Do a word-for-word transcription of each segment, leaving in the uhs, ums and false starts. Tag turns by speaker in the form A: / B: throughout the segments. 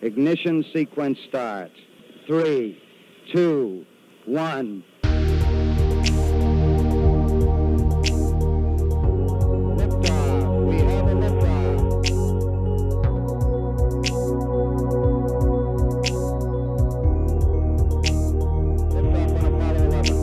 A: Ignition sequence start. Three, two, one. Liftoff. We have a liftoff. Liftoff on Apollo eleven.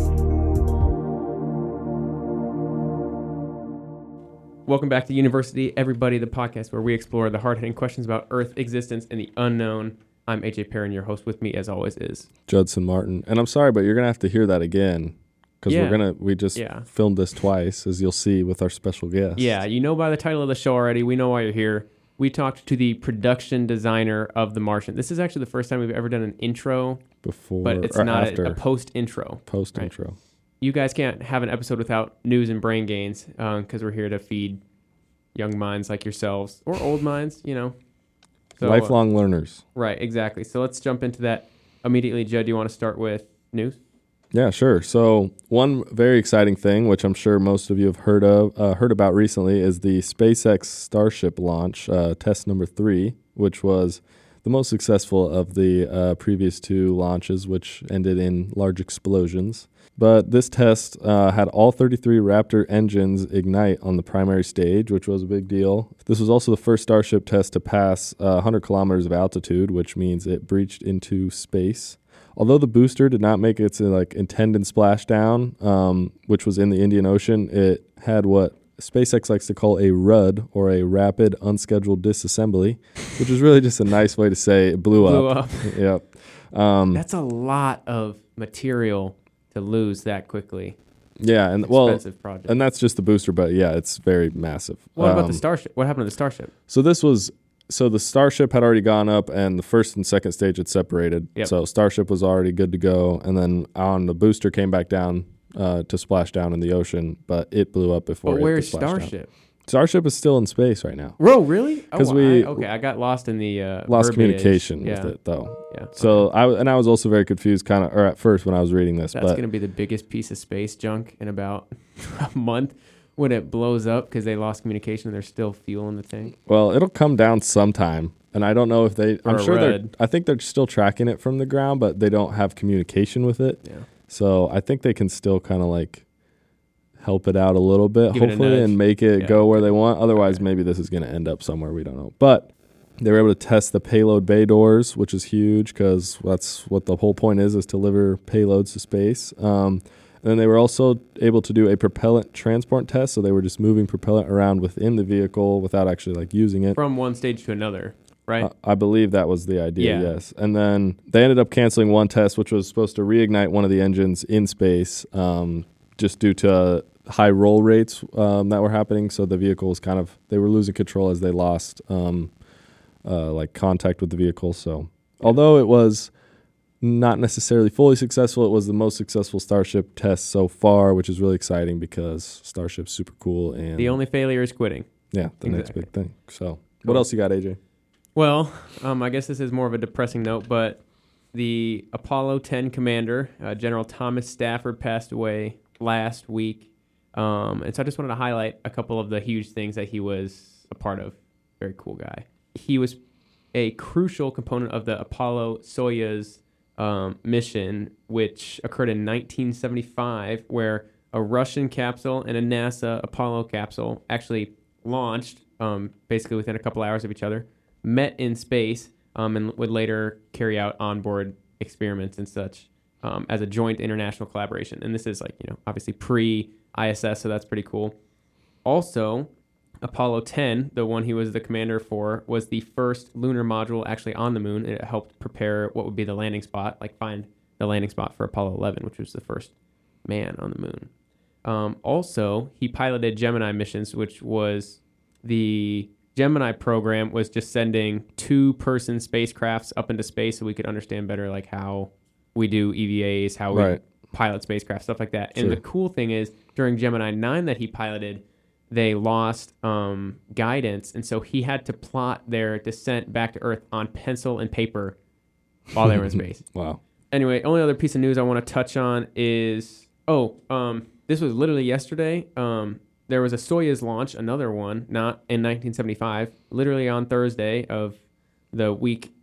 B: Welcome back to University Everybody, the podcast where we explore the hard-hitting questions about Earth existence and the unknown. I'm A J Perrin, your host. With me, as always, is
C: Judson Martin. And I'm sorry, but you're going to have to hear that again because
B: Yeah.
C: we're going to, we just
B: Yeah.
C: filmed this twice, as you'll see with our special guest.
B: Yeah, you know by the title of the show already. We know why you're here. We talked to the production designer of The Martian. This is actually the first time we've ever done an intro,
C: Before
B: but it's
C: or
B: not
C: after.
B: a, a post-intro.
C: Post
B: right?
C: intro.
B: You guys can't have an episode without news and brain gains because we're here to feed young minds like yourselves or old minds, you know. So, uh,
C: Lifelong learners.
B: right, exactly. So let's jump into that immediately. Judd, do you want to start with news?
C: Yeah, sure. So one very exciting thing, which I'm sure most of you have heard of, uh, heard about recently, is the SpaceX Starship launch, uh, test number three, which was the most successful of the uh, previous two launches, which ended in large explosions. But this test uh, had all thirty-three Raptor engines ignite on the primary stage, which was a big deal. This was also the first Starship test to pass uh, one hundred kilometers of altitude, which means it breached into space. Although the booster did not make its uh, like intended splashdown, um, which was in the Indian Ocean, it had what SpaceX likes to call a R U D, or a Rapid Unscheduled Disassembly, which is really just a nice way to say it blew,
B: Blew
C: up.
B: up.
C: Yep. Um,
B: That's a lot of material to lose that quickly.
C: yeah, and well,
B: Expensive project.
C: and that's just the booster, but yeah, it's very massive.
B: What about the
C: Um,
B: Starship? What happened to the Starship?
C: So this was so the Starship had already gone up, and the first and second stage had separated.
B: Yep.
C: So Starship was already good to go, and then on the booster came back down uh, to splash down in the ocean, but it blew up before.
B: But
C: it
B: where's
C: could splashdown.
B: Starship?
C: Starship is still in space right now.
B: Whoa, really?
C: 'Cause
B: oh,
C: we-
B: I, okay, I got lost in the uh,
C: Lost
B: verbiage.
C: communication
B: yeah.
C: with it though.
B: Yeah.
C: So I and I was also very confused, kind of, or at first when I was reading this,
B: That's
C: but
B: going to be the biggest piece of space junk in about a month when it blows up because they lost communication and there's still fuel in the tank.
C: well, it'll come down sometime. And I don't know if they.
B: Or
C: I'm
B: a
C: sure they're.
B: red.
C: I think they're still tracking it from the ground, but they don't have communication with it.
B: Yeah.
C: So I think they can still kind of like help it out a little bit,
B: Give it a
C: hopefully,
B: nudge.
C: and make it
B: Yeah.
C: go where they want. Otherwise,
B: Okay.
C: maybe this is going to end up somewhere we don't know. But they were able to test the payload bay doors, which is huge because that's what the whole point is: is to deliver payloads to space. Um, and then they were also able to do a propellant transport test, so they were just moving propellant around within the vehicle without actually like using it.
B: From one stage to another, right?
C: Uh, I believe that was the idea,
B: Yeah.
C: yes. And then they ended up canceling one test, which was supposed to reignite one of the engines in space, um, just due to uh, high roll rates um, that were happening. So the vehicle was kind of, they were losing control as they lost um, uh, like contact with the vehicle. So although it was not necessarily fully successful, it was the most successful Starship test so far, which is really exciting because Starship's super cool. And
B: the only failure is quitting.
C: yeah, the next
B: Exactly.
C: big thing. So
B: Cool.
C: what else you got, A J?
B: Well, um, I guess this is more of a depressing note, but the Apollo ten commander, uh, General Thomas Stafford, passed away last week. Um, and so I just wanted to highlight a couple of the huge things that he was a part of. Very cool guy. He was a crucial component of the Apollo-Soyuz um, mission, which occurred in nineteen seventy-five, where a Russian capsule and a NASA Apollo capsule actually launched um, basically within a couple hours of each other, met in space, um, and would later carry out onboard experiments and such um, as a joint international collaboration. And this is like, you know, obviously pre-I S S, so that's pretty cool. Also, Apollo ten, the one he was the commander for, was the first lunar module actually on the moon. It helped prepare what would be the landing spot, like find the landing spot for Apollo eleven, which was the first man on the moon. Um, also, he piloted Gemini missions, which was the Gemini program was just sending two-person spacecrafts up into space so we could understand better like how we do E V As, how we
C: Right.
B: pilot spacecraft, stuff like that. And
C: Sure.
B: the cool thing is, during Gemini nine that he piloted, they lost um, guidance, and so he had to plot their descent back to Earth on pencil and paper while they were in space.
C: Wow.
B: Anyway, only other piece of news I want to touch on is, oh, um, this was literally yesterday. Um, there was a Soyuz launch, another one, not in nineteen seventy-five, literally on Thursday of the week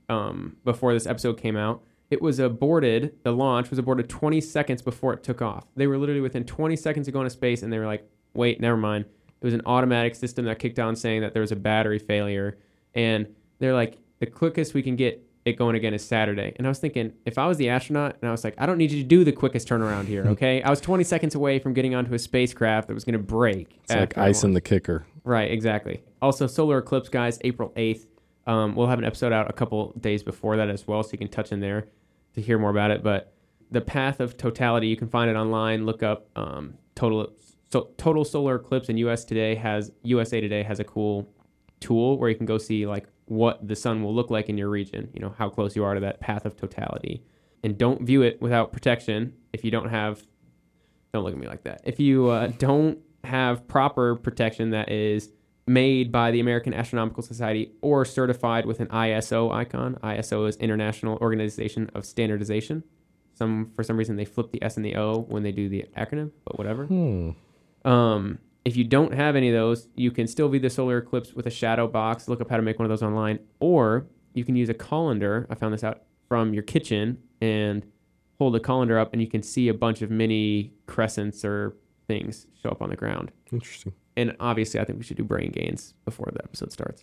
B: um, before this episode came out. It was aborted. The launch was aborted twenty seconds before it took off. They were literally within twenty seconds of going to space, and they were like, wait, never mind. It was an automatic system that kicked on saying that there was a battery failure. And they're like, the quickest we can get it going again is Saturday. And I was thinking, if I was the astronaut, and I was like, I don't need you to do the quickest turnaround here, okay? I was twenty seconds away from getting onto a spacecraft that was going to break.
C: It's like ice in the kicker.
B: Right, exactly. Also, solar eclipse, guys, April eighth. Um, we'll have an episode out a couple days before that as well, so you can touch in there to hear more about it. But the path of totality, you can find it online. Look up um, total so, total solar eclipse, and U S Today has U S A Today has a cool tool where you can go see like what the sun will look like in your region. You know how close you are to that path of totality, and don't view it without protection. If you don't have, don't look at me like that. If you uh, don't have proper protection that is made by the American Astronomical Society or certified with an I S O icon. I S O is International Organization of Standardization. Some for some reason they flip the S and the O when they do the acronym, but whatever.
C: Hmm.
B: Um, if you don't have any of those, you can still view the solar eclipse with a shadow box. Look up how to make one of those online, or you can use a colander. I found this out from your kitchen and hold a colander up, and you can see a bunch of mini crescents or things show up on the ground.
C: Interesting.
B: And obviously, I think we should do brain gains before the episode starts.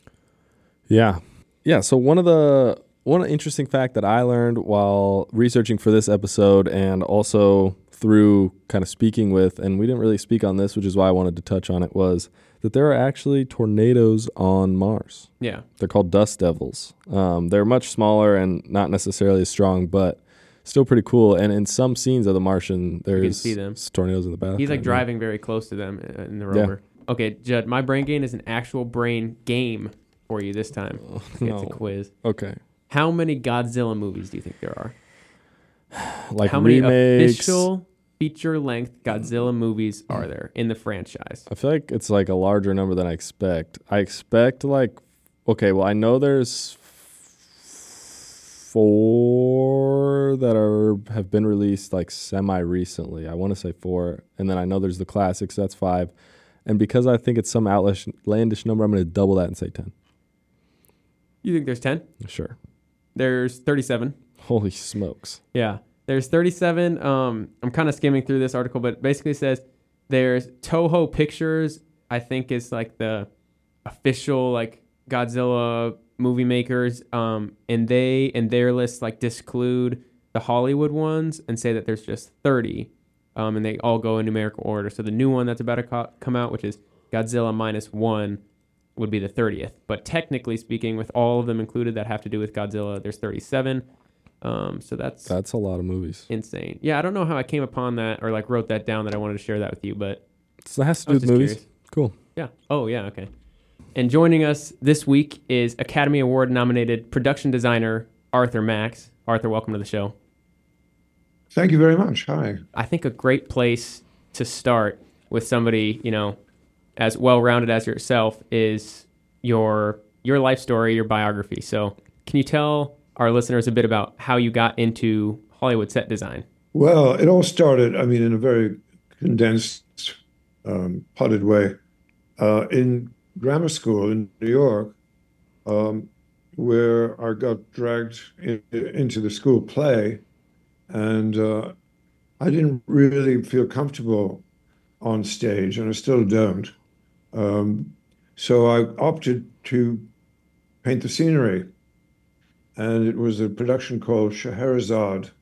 C: Yeah. Yeah. So one of the one interesting fact that I learned while researching for this episode, and also through kind of speaking with, and we didn't really speak on this, which is why I wanted to touch on it, was that there are actually tornadoes on Mars.
B: Yeah.
C: They're called dust devils. Um, they're much smaller and not necessarily as strong, but still pretty cool. And in some scenes of The Martian, there's
B: see them.
C: tornadoes in the bathroom.
B: He's like driving very close to them in the rover. Yeah. Okay, Judd, my brain gain is an actual brain game for you this time.
C: Oh,
B: It's
C: no.
B: a quiz.
C: Okay.
B: How many Godzilla movies do you think there are?
C: Like
B: How many
C: remakes.
B: official feature-length Godzilla movies are there in the franchise?
C: I feel like it's like a larger number than I expect. I expect like, okay, well, I know there's four that are have been released like semi-recently. I want to say four. And then I know there's the classics, that's five. And because I think it's some outlandish number, I'm going to double that and say ten.
B: You think there's ten?
C: Sure.
B: There's thirty-seven.
C: Holy smokes.
B: Yeah. There's thirty-seven. Um, I'm kind of skimming through this article, but it basically says there's Toho Pictures, I think is like the official like Godzilla movie makers, um, and they in their list like disclude the Hollywood ones and say that there's just thirty, um, and they all go in numerical order. So the new one that's about to co- come out, which is Godzilla minus one, would be the thirtieth. But technically speaking, with all of them included that have to do with Godzilla, there's thirty-seven. Um, so that's
C: That's a lot of movies.
B: insane. Yeah, I don't know how I came upon that or like wrote that down that I wanted to share that with you, but
C: So that has to
B: I
C: do
B: was
C: with
B: just
C: movies.
B: curious.
C: Cool.
B: Yeah. Oh, yeah. Okay. And joining us this week is Academy Award nominated production designer Arthur Max. Arthur, welcome to the show.
D: Thank you very much. Hi.
B: I think a great place to start with somebody, you know, as well-rounded as yourself is your your life story, your biography. So can you tell our listeners a bit about how you got into Hollywood set design?
D: Well, it all started, I mean, in a very condensed, um, potted way. Uh, in grammar school in New York, um, where I got dragged in, into the school play, and uh, I didn't really feel comfortable on stage, and I still don't. Um, so I opted to paint the scenery. And it was a production called Scheherazade.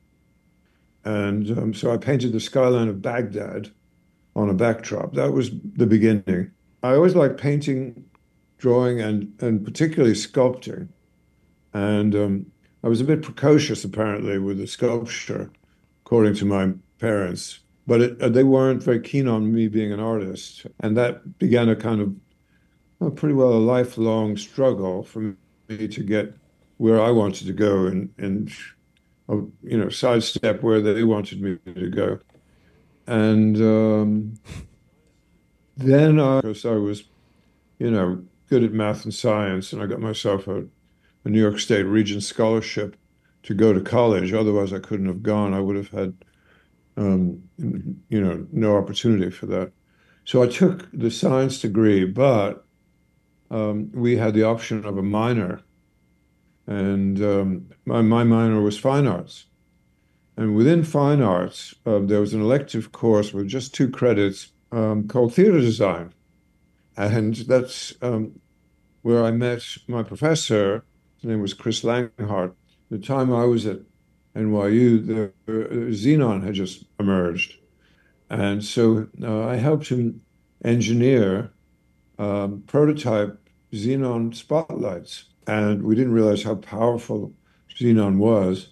D: And um, so I painted the skyline of Baghdad on a backdrop. That was the beginning. I always liked painting, drawing, and, and particularly sculpting. And um, I was a bit precocious, apparently, with the sculpture, according to my parents. But it, uh, they weren't very keen on me being an artist. And that began a kind of, well, pretty well a lifelong struggle for me to get where I wanted to go and, and uh, you know, sidestep where they wanted me to go. And um, then I, because I was, you know, good at math and science, and I got myself a, a New York State Regents Scholarship to go to college. Otherwise, I couldn't have gone. I would have had, um, you know, no opportunity for that. So I took the science degree, but um, we had the option of a minor. and um, my, my minor was fine arts. And within fine arts, uh, there was an elective course with just two credits um, called theater design. And that's um, where I met my professor. His name was Chris Langhart. The time I was at N Y U, the uh, Xenon had just emerged. And so uh, I helped him engineer um, prototype Xenon spotlights. And we didn't realize how powerful Xenon was.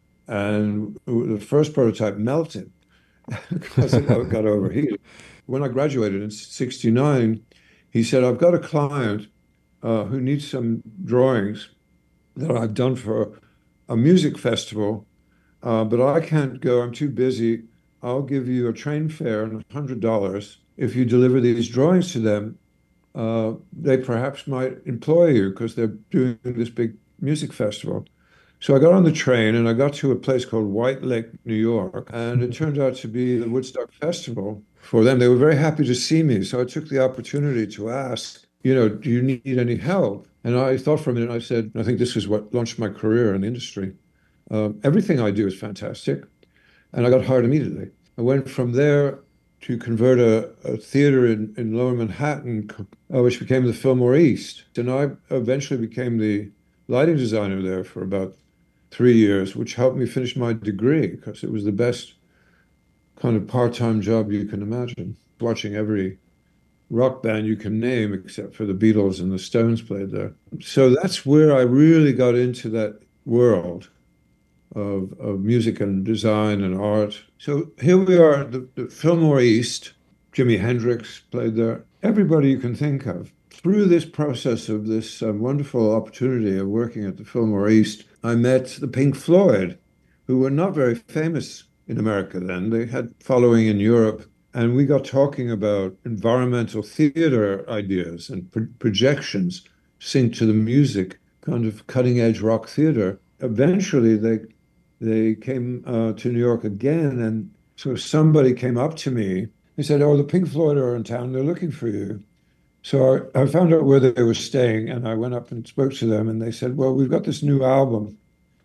D: And the first prototype melted because it got overheated. When I graduated in sixty-nine, he said, I've got a client uh, who needs some drawings that I've done for a music festival, uh, but I can't go. I'm too busy. I'll give you a train fare and one hundred dollars. If you deliver these drawings to them, uh, they perhaps might employ you because they're doing this big music festival. So I got on the train and I got to a place called White Lake, New York, and it turned out to be the Woodstock Festival for them. They were very happy to see me. So I took the opportunity to ask, you know, do you need any help? And I thought for a minute, I said, I think this is what launched my career in the industry. Um, everything I do is fantastic. And I got hired immediately. I went from there to convert a, a theater in, in Lower Manhattan, uh, which became the Fillmore East. And I eventually became the lighting designer there for about three years, which helped me finish my degree because it was the best kind of part-time job you can imagine. Watching every rock band you can name, except for the Beatles and the Stones played there. So that's where I really got into that world of, of music and design and art. So here we are at the, the Fillmore East. Jimi Hendrix played there. Everybody you can think of. Through this process of this um, wonderful opportunity of working at the Fillmore East, I met the Pink Floyd, who were not very famous in America then. They had following in Europe. And we got talking about environmental theater ideas and pro- projections synced to the music, kind of cutting edge rock theater. Eventually, they they came uh, to New York again. And so somebody came up to me. He said, oh, the Pink Floyd are in town. They're looking for you. So I, I found out where they were staying, and I went up and spoke to them, and they said, well, we've got this new album,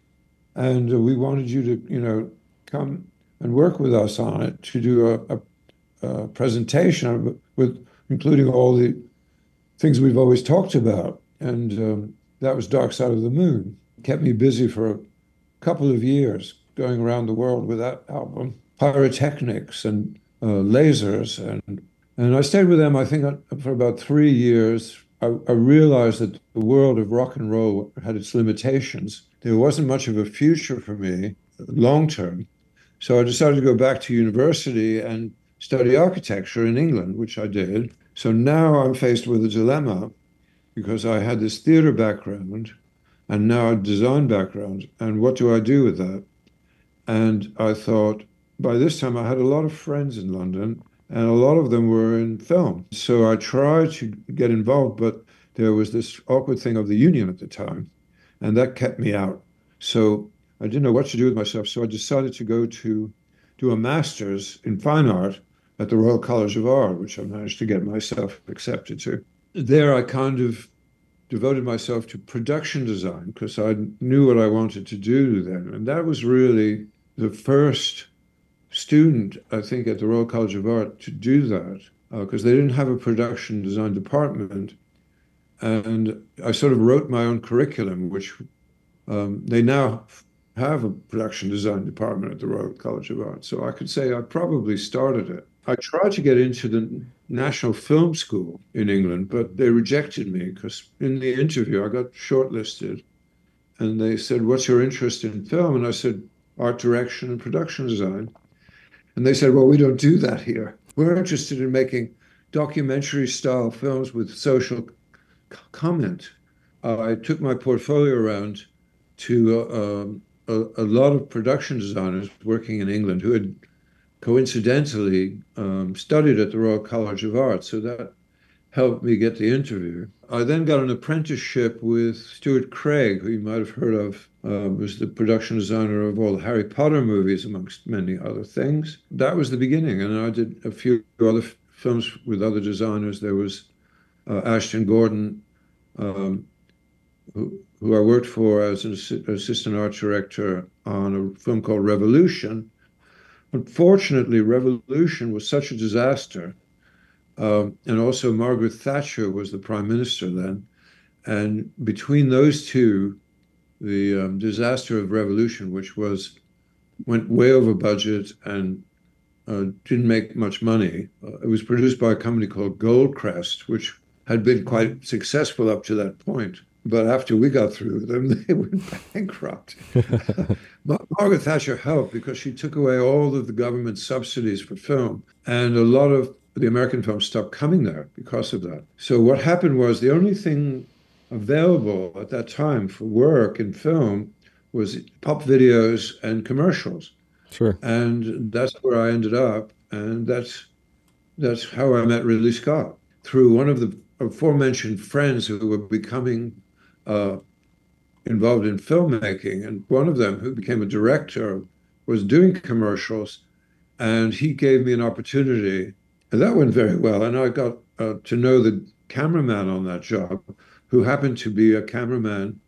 D: and uh, we wanted you to, you know, come and work with us on it to do a, a, a presentation with including all the things we've always talked about. And um, that was Dark Side of the Moon. It kept me busy for a couple of years going around the world with that album, pyrotechnics and uh, lasers and And I stayed with them, I think, for about three years. I, I realized that the world of rock and roll had its limitations. There wasn't much of a future for me long term. So I decided to go back to university and study architecture in England, which I did. So now I'm faced with a dilemma because I had this theater background and now a design background. And what do I do with that? And I thought, by this time, I had a lot of friends in London. And a lot of them were in film. So I tried to get involved, but there was this awkward thing of the union at the time, and that kept me out. So I didn't know what to do with myself. So I decided to go to do a master's in fine art at the Royal College of Art, which I managed to get myself accepted to. There I kind of devoted myself to production design because I knew what I wanted to do then. And that was really the first student, I think, at the Royal College of Art to do that because uh, they didn't have a production design department. And I sort of wrote my own curriculum, which um, they now have a production design department at the Royal College of Art. So I could say I probably started it. I tried to get into the National Film School in England, but they rejected me because in the interview I got shortlisted and they said, what's your interest in film? And I said, art direction and production design. And they said, well, we don't do that here. We're interested in making documentary style films with social c- comment. Uh, I took my portfolio around to uh, um, a, a lot of production designers working in England who had coincidentally um, studied at the Royal College of Art. So that helped me get the interview. I then got an apprenticeship with Stuart Craig, who you might have heard of, uh, was the production designer of all the Harry Potter movies, amongst many other things. That was the beginning, and I did a few other f- films with other designers. There was uh, Ashton Gordon, um, who, who I worked for as an assi- assistant art director on a film called Revolution. Unfortunately, Revolution was such a disaster. Um, and also, Margaret Thatcher was the prime minister then. And between those two, the um, disaster of Revolution, which was went way over budget and uh, didn't make much money. Uh, it was produced by a company called Goldcrest, which had been quite successful up to that point. But after we got through them, they went bankrupt. Margaret Thatcher helped because she took away all of the government subsidies for film, and a lot of the American films stopped coming there because of that. So what happened was the only thing available at that time for work in film was pop videos and commercials.
C: Sure.
D: And that's where I ended up. And that's that's how I met Ridley Scott, through one of the aforementioned friends who were becoming uh, involved in filmmaking. And one of them, who became a director, was doing commercials. And he gave me an opportunity. And that went very well. And I got uh, to know the cameraman on that job, who happened to be a cameraman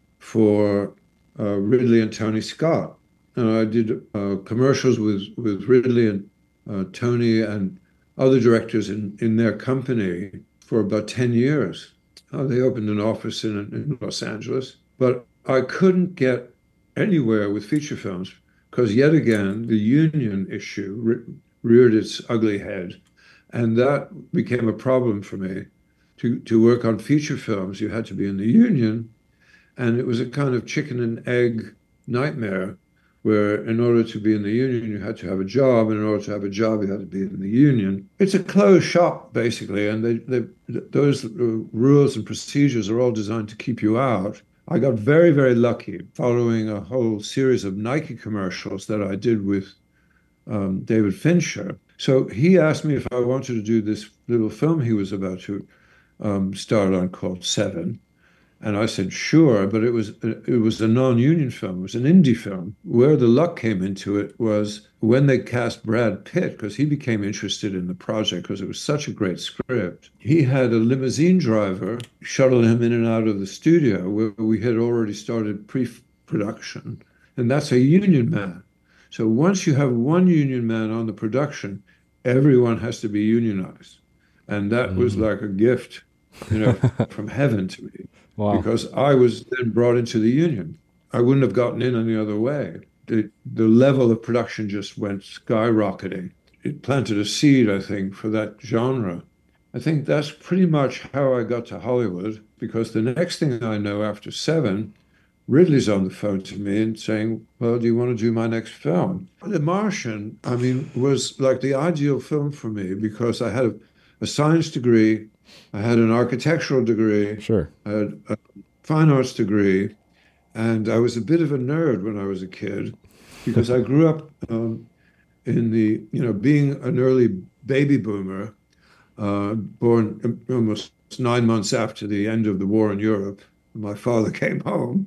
D: for uh, Ridley and Tony Scott. And I did uh, commercials with, with Ridley and uh, Tony and other directors in, in their company for about ten years. Uh, they opened an office in, in Los Angeles. But I couldn't get anywhere with feature films because, yet again, the union issue re- reared its ugly head. And that became a problem for me. To, to work on feature films, you had to be in the union. And it was a kind of chicken and egg nightmare, where in order to be in the union, you had to have a job, and in order to have a job, you had to be in the union. It's a closed shop, basically, and they, they, those rules and procedures are all designed to keep you out. I got very, very lucky following a whole series of Nike commercials that I did with um, David Fincher. So he asked me if I wanted to do this little film he was about to um, start on called Seven. And I said, sure, but it was it was a non-union film. It was an indie film. Where the luck came into it was when they cast Brad Pitt, because he became interested in the project because it was such a great script. He had a limousine driver shuttle him in and out of the studio where we had already started pre-production. And that's a union man. So once you have one union man on the production, everyone has to be unionized. And that mm. was like a gift, you know, from heaven to me.
C: Wow.
D: Because I was then brought into the union. I wouldn't have gotten in any other way. The, the level of production just went skyrocketing. It planted a seed, I think, for that genre. I think that's pretty much how I got to Hollywood, because the next thing I know after Seven, Ridley's on the phone to me and saying, well, do you want to do my next film? The Martian, I mean, was like the ideal film for me because I had a, a science degree, I had an architectural degree,
C: sure,
D: I had a fine arts degree, and I was a bit of a nerd when I was a kid because I grew up um, in the, you know, being an early baby boomer, uh, born almost nine months after the end of the war in Europe. My father came home.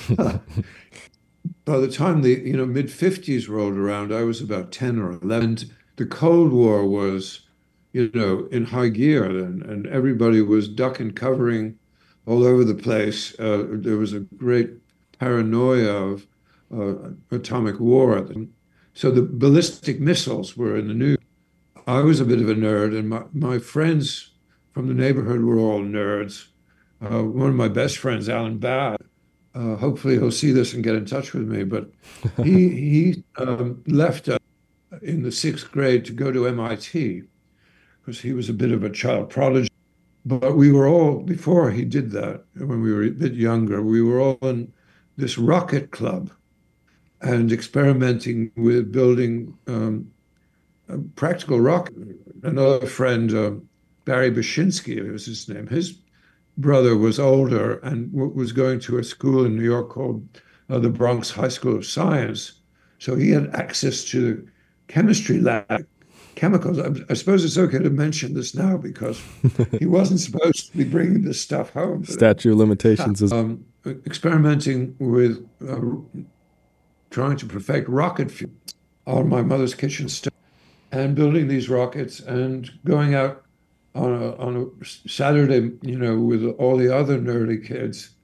D: By the time the, you know, mid fifties rolled around, I was about ten or eleven. The Cold War was, you know, in high gear, and, and everybody was duck and covering all over the place. Uh, there was a great paranoia of uh, atomic war. So the ballistic missiles were in the news. I was a bit of a nerd, and my, my friends from the neighborhood were all nerds. Uh, one of my best friends, Alan Bass, uh, hopefully he'll see this and get in touch with me, but he, he um, left uh, in the sixth grade to go to M I T because he was a bit of a child prodigy. But we were all, before he did that, when we were a bit younger, we were all in this rocket club and experimenting with building um, a practical rocket. Another friend, uh, Barry Bashinsky was his name, his brother was older and w- was going to a school in New York called uh, the Bronx High School of Science. So he had access to the chemistry lab, chemicals. I, I suppose it's okay to mention this now because he wasn't supposed to be bringing this stuff home.
C: Statute of limitations is
D: um, experimenting with uh, trying to perfect rocket fuel on my mother's kitchen stove and building these rockets and going out on a, on a Saturday, you know, with all the other nerdy kids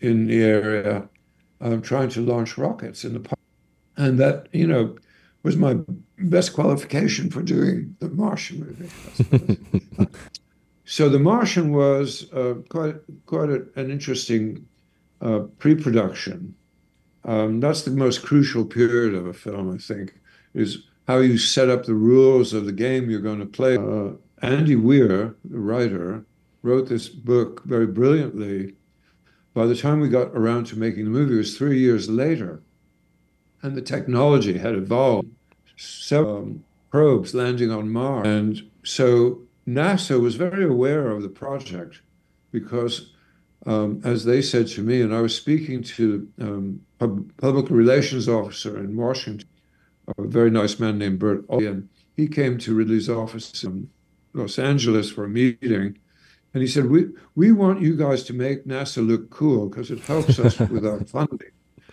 D: in the area um, trying to launch rockets in the past. And that, you know, was my best qualification for doing the Martian movie, I suppose. So The Martian was uh, quite quite a, an interesting uh, pre-production. Um, that's the most crucial period of a film, I think, is how you set up the rules of the game you're going to play. Uh, Andy Weir, the writer, wrote this book very brilliantly. By the time we got around to making the movie, it was three years later, and the technology had evolved. Several um, probes landing on Mars. And so NASA was very aware of the project because, um, as they said to me, and I was speaking to um, a public relations officer in Washington, a very nice man named Bert Ollie, and he came to Ridley's office in Los Angeles for a meeting. And he said, we, we want you guys to make NASA look cool because it helps us with our funding.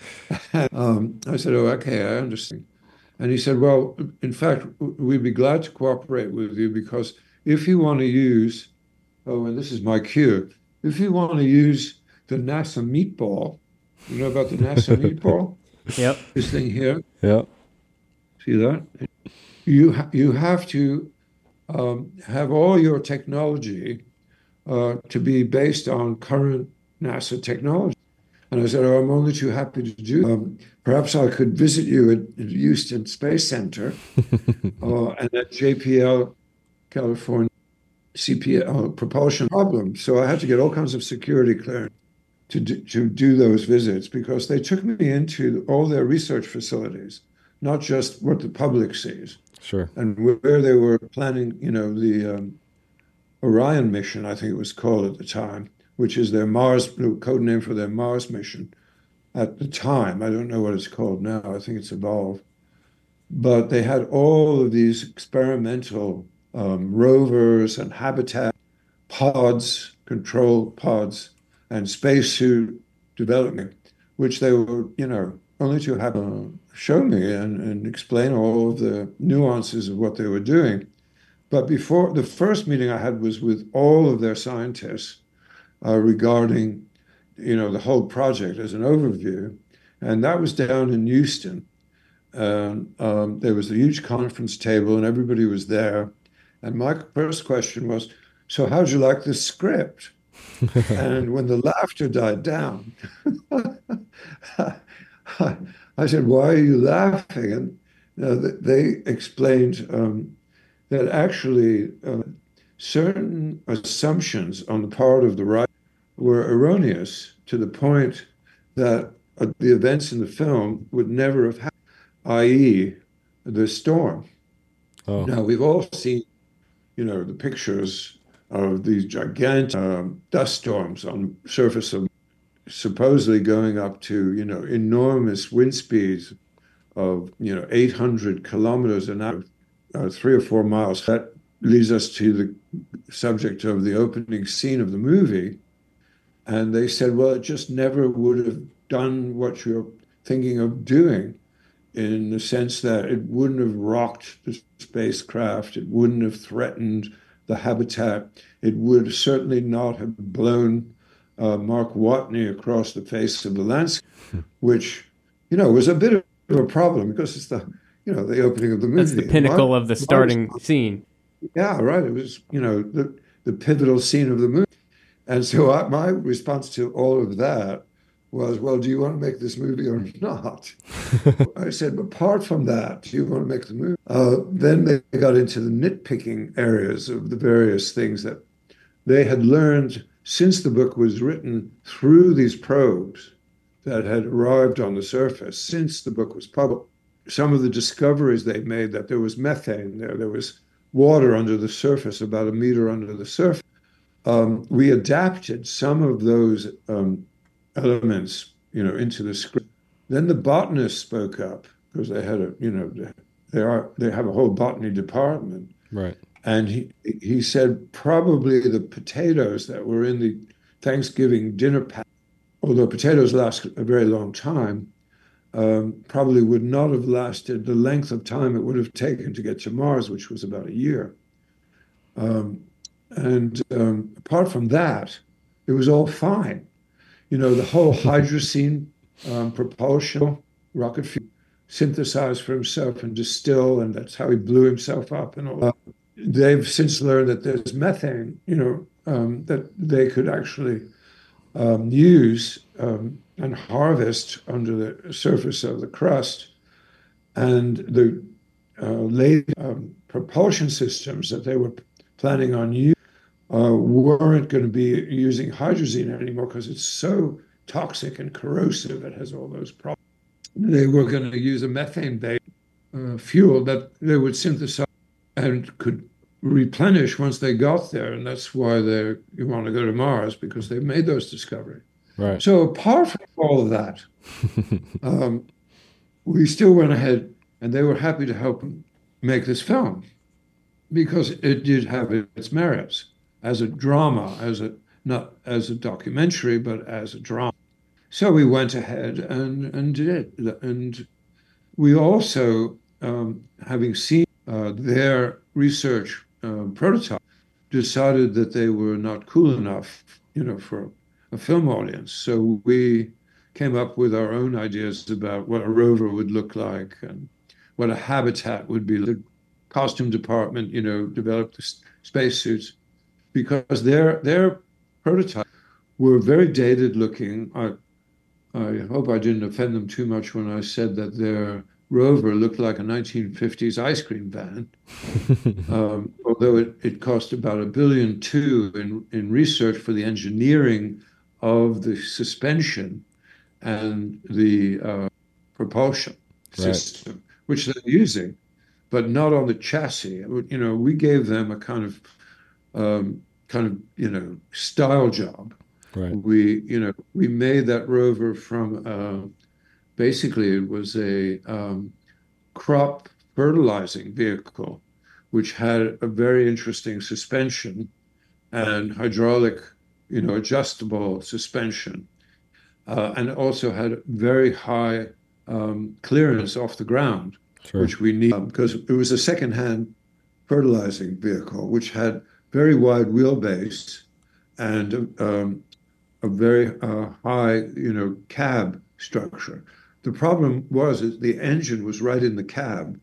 D: um, I said, oh, okay, I understand. And he said, well, in fact, we'd be glad to cooperate with you because if you want to use, oh, and this is my cue, if you want to use the NASA meatball, you know about the NASA meatball?
B: Yep.
D: This thing here?
C: Yep.
D: See that? You, ha you have to um, have all your technology uh, to be based on current NASA technology. And I said, oh, I'm only too happy to do. Um, perhaps I could visit you at, at Houston Space Center uh, and at J P L, California, C P L propulsion problem. So I had to get all kinds of security clearance to do, to do those visits because they took me into all their research facilities, not just what the public sees.
C: Sure.
D: And where they were planning, you know, the um, Orion mission, I think it was called at the time, which is their Mars, code name for their Mars mission at the time. I don't know what it's called now. I think it's evolved. But they had all of these experimental um, rovers and habitat pods, control pods, and spacesuit development, which they were, you know, only to have uh, show me and, and explain all of the nuances of what they were doing. But before, the first meeting I had was with all of their scientists, Uh, regarding, you know, the whole project as an overview. And that was down in Houston. And um, there was a huge conference table and everybody was there. And my first question was, so how'd you like this script? And when the laughter died down, I said, why are you laughing? And you know, they explained um, that actually uh, certain assumptions on the part of the writer were erroneous to the point that uh, the events in the film would never have happened, that is the storm.
C: Oh.
D: Now, we've all seen, you know, the pictures of these gigantic um, dust storms on the surface of supposedly going up to, you know, enormous wind speeds of, you know, eight hundred kilometers an hour, uh, three or four miles. That leads us to the subject of the opening scene of the movie. And they said, well, it just never would have done what you're thinking of doing, in the sense that it wouldn't have rocked the spacecraft, it wouldn't have threatened the habitat, it would certainly not have blown uh, Mark Watney across the face of the landscape, which, you know, was a bit of a problem because it's the, you know, the opening of the movie.
B: That's the pinnacle
D: Mark,
B: of the starting
D: Mark's,
B: scene.
D: Yeah, right. It was, you know, the, the pivotal scene of the movie. And so I, my response to all of that was, well, do you want to make this movie or not? I said, apart from that, do you want to make the movie? Uh, then they got into the nitpicking areas of the various things that they had learned since the book was written through these probes that had arrived on the surface, since the book was published. Some of the discoveries they made, that there was methane there, there was water under the surface, about a meter under the surface. Um, we adapted some of those um, elements, you know, into the script. Then the botanists spoke up because they had a, you know, they are they have a whole botany department,
C: right?
D: And he he said probably the potatoes that were in the Thanksgiving dinner pack, although potatoes last a very long time, um, probably would not have lasted the length of time it would have taken to get to Mars, which was about a year. Um, And um, apart from that, it was all fine. you know, the whole hydrazine um, propulsion rocket fuel synthesized for himself and distill, and that's how he blew himself up and all that. They've since learned that there's methane, you know, um, that they could actually um, use um, and harvest under the surface of the crust. And the uh, late um, propulsion systems that they were planning on using uh, weren't going to be using hydrazine anymore because it's so toxic and corrosive. It has all those problems. They were going to use a methane-based uh, fuel that they would synthesize and could replenish once they got there. And that's why they you want to go to Mars, because they made those discoveries.
C: Right.
D: So apart from all of that, um, we still went ahead, and they were happy to help make this film because it did have its merits as a drama, as a not as a documentary, but as a drama. So we went ahead and and did it, and we also, um, having seen uh, their research uh, prototype, decided that they were not cool enough, you know, for a film audience. So we came up with our own ideas about what a rover would look like and what a habitat would be. The costume department, you know, developed the spacesuits because their their prototypes were very dated looking. I, I hope I didn't offend them too much when I said that their rover looked like a nineteen fifties ice cream van, um, although it, it cost about a billion two in, in research for the engineering of the suspension and the uh, propulsion
C: Right.
D: system, which they're using, but not on the chassis. You know, we gave them a kind of, um, kind of, you know, style job.
C: Right.
D: We, you know, we made that rover from, uh, basically it was a um, crop fertilizing vehicle, which had a very interesting suspension and hydraulic, you know, adjustable suspension, uh, and also had very high um, clearance off the ground,
C: Sure.
D: which we need because it was a second-hand fertilizing vehicle, which had very wide wheelbase and um, a very uh, high, you know, cab structure. The problem was that the engine was right in the cab,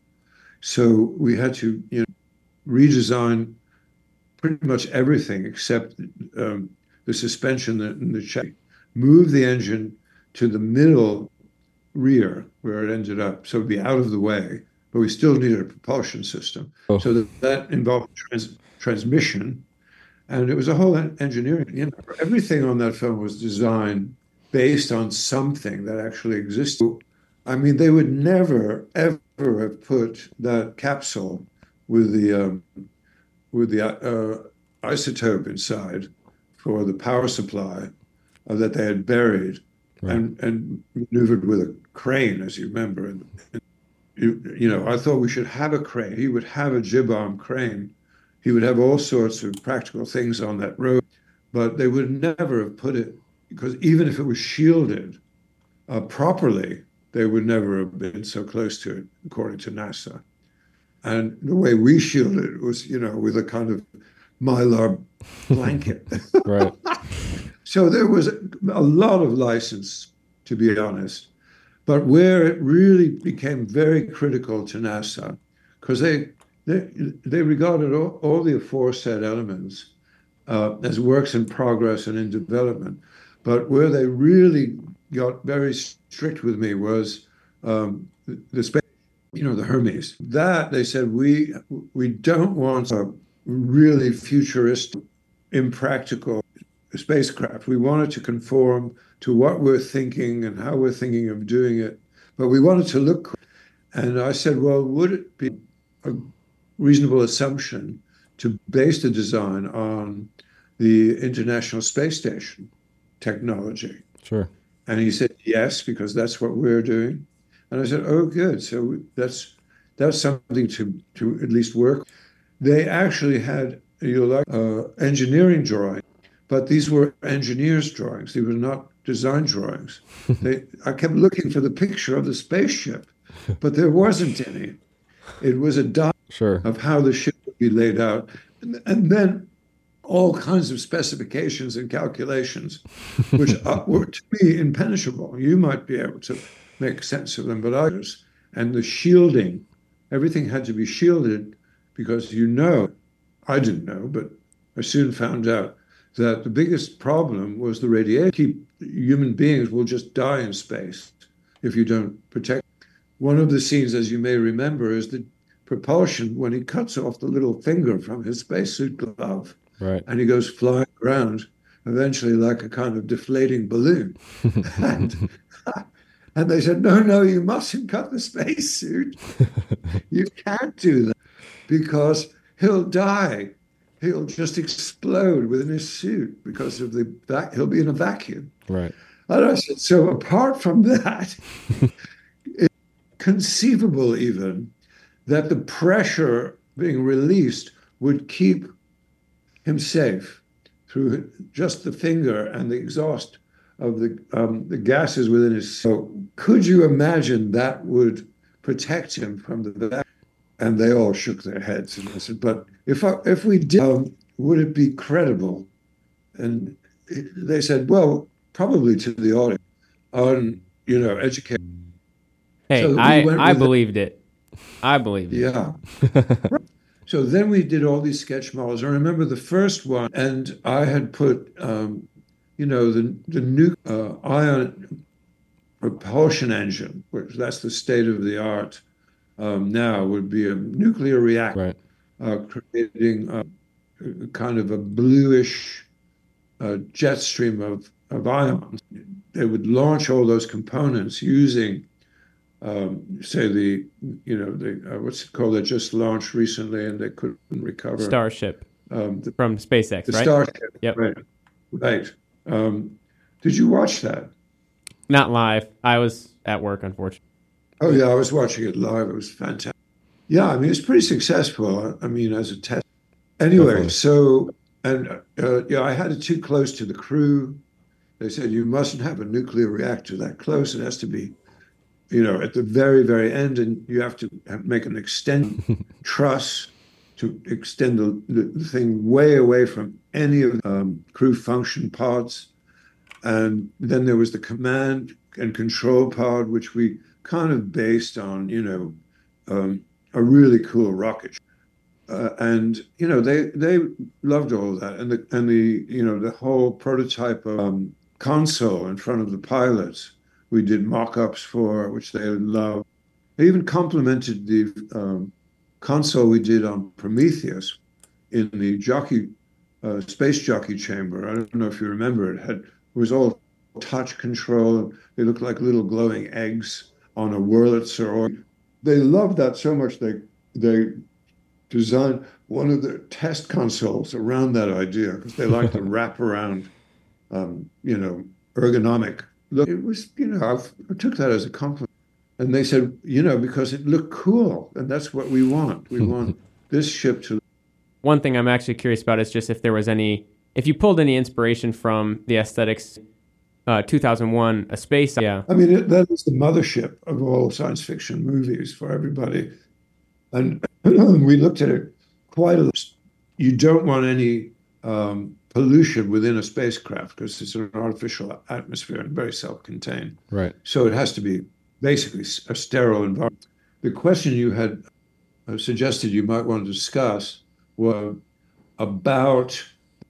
D: so we had to, you know, redesign pretty much everything except um, the suspension and the chassis. Move the engine to the middle rear where it ended up, so it'd be out of the way, but we still needed a propulsion system.
C: Oh.
D: So that, that involved trans transmission, and it was a whole engineering. You know, everything on that film was designed based on something that actually existed. I mean, they would never, ever have put that capsule with the um, with the uh, isotope inside for the power supply uh, that they had buried
C: Right.
D: and, and maneuvered with a crane, as you remember. And, and you, you know, I thought we should have a crane. He would have a jib arm crane. He would have all sorts of practical things on that road, but they would never have put it, because even if it was shielded uh, properly, they would never have been so close to it, according to NASA. And the way we shielded it was, you know, with a kind of mylar blanket.
C: Right.
D: So there was a, a lot of license, to be honest. But where it really became very critical to NASA, because they, they they regarded all, all the aforesaid elements uh, as works in progress and in development. But where they really got very strict with me was um, the, the space, you know, the Hermes. That they said we we don't want a really futuristic, impractical spacecraft. We wanted to conform to what we're thinking and how we're thinking of doing it, but we wanted to look cool. And I said, well, would it be a reasonable assumption to base the design on the International Space Station technology?
C: Sure.
D: And he said, yes, because that's what we're doing. And I said, oh, good. So that's that's something to, to at least work. They actually had, you know, like uh, engineering drawings, but these were engineers' drawings. They were not design drawings. They, I kept looking for the picture of the spaceship, but there wasn't any. It was a dot
C: Sure.
D: of how the ship would be laid out. And, and then all kinds of specifications and calculations, which are, were to me impenetrable. You might be able to make sense of them, but others, and the shielding, everything had to be shielded because you know, I didn't know, but I soon found out that the biggest problem was the radiation. Keep, human beings will just die in space if you don't protect. One of the scenes, as you may remember, is the propulsion when he cuts off the little finger from his spacesuit glove.
C: Right.
D: And he goes flying around, eventually like a kind of deflating balloon. and, and they said, no, no, you mustn't cut the spacesuit. You can't do that because he'll die. He'll just explode within his suit because of the vac- he'll be in a vacuum.
C: Right.
D: And I said, so apart from that, it's conceivable even that the pressure being released would keep him safe through just the finger and the exhaust of the um, the gases within his. So could you imagine that would protect him from the vacuum? And they all shook their heads and I said, but if I, if we did, um, would it be credible? And it, they said, well, probably to the audience on, you know, education.
B: Hey,
D: So we
B: I,
D: went
B: I
D: with
B: believed it. I believed it.
D: Yeah. So then we did all these sketch models. I remember the first one, and I had put, um, you know, the the new uh, ion propulsion engine, which that's the state of the art um, now, would be a nuclear reactor,
C: Right.
D: uh, creating a, a kind of a bluish uh, jet stream of, of ions. They would launch all those components using Um, say the, you know, the uh, what's it called? They just launched recently and they couldn't recover.
B: Starship
D: Um, the,
B: from SpaceX,
D: the
B: right?
D: Starship.
B: Yep.
D: Right. Right. Um, did you watch that?
B: Not live. I was at work, unfortunately.
D: Oh yeah, I was watching it live. It was fantastic. Yeah, I mean, it's pretty successful. I mean, as a test. Anyway,
C: Definitely.
D: so and uh, yeah, I had it too close to the crew. They said you mustn't have a nuclear reactor that close. It has to be, you know, at the very, very end, and you have to have, make an extend truss to extend the, the, the thing way away from any of the um, crew function pods. And then there was the command and control pod, which we kind of based on, you know, um, a really cool rocket. Uh, and you know, they they loved all of that, and the and the you know the whole prototype of um, console in front of the pilots. We did mock-ups for, which they loved. They even complimented the um, console we did on Prometheus in the jockey, uh, space jockey chamber. I don't know if you remember. It had it was all touch control. They looked like little glowing eggs on a Wurlitzer. Or they loved that so much they they designed one of their test consoles around that idea because they like to wrap around, um, you know, ergonomic. Look, it was, you know, I've, I took that as a compliment. And they said, you know, because it looked cool. And that's what we want. We want this ship to.
B: One thing I'm actually curious about is just if there was any, if you pulled any inspiration from the aesthetics, uh, two thousand one, A Space. Yeah.
D: I mean, it, that is the mothership of all science fiction movies for everybody. And we looked at it quite a lot. You don't want any um, pollution within a spacecraft because it's an artificial atmosphere and very self-contained.
C: Right.
D: So it has to be basically a sterile environment. The question you had uh, suggested you might want to discuss was about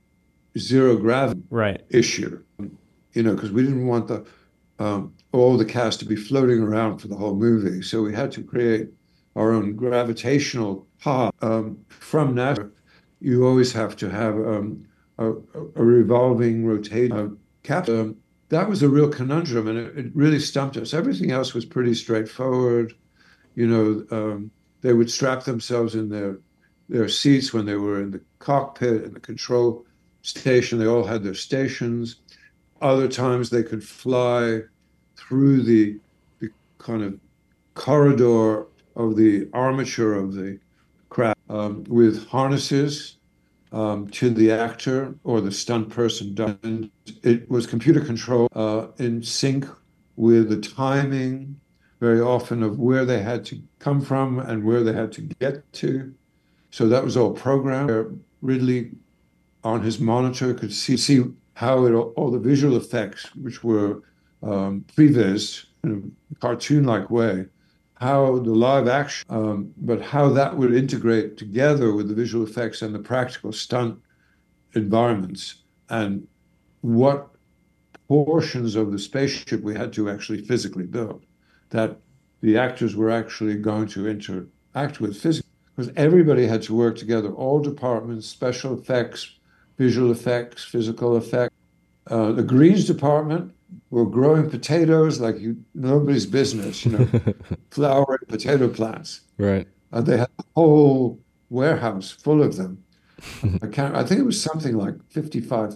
D: zero gravity
B: Right.
D: issue, you know, because we didn't want the um, all the cast to be floating around for the whole movie. So we had to create our own gravitational pod. Um, from NASA, you always have to have um, a, a revolving, rotating uh, cap. Um, that was a real conundrum, and it, it really stumped us. Everything else was pretty straightforward. You know, um, they would strap themselves in their their seats when they were in the cockpit and the control station. They all had their stations. Other times they could fly through the, the kind of corridor of the armature of the craft um, with harnesses um, to the actor or the stunt person. And it was computer control uh, in sync with the timing, very often, of where they had to come from and where they had to get to. So that was all programmed. Ridley on his monitor, could see see how it all the visual effects, which were um, previs in a cartoon-like way, how the live action, um, but how that would integrate together with the visual effects and the practical stunt environments, and what portions of the spaceship we had to actually physically build, that the actors were actually going to interact with physically, because everybody had to work together, all departments, special effects, visual effects, physical effects. Uh, the greens department were growing potatoes like you, nobody's business, you know, flowering potato plants.
C: Right.
D: Uh, they had a whole warehouse full of them. I can't, I think it was something like fifty-five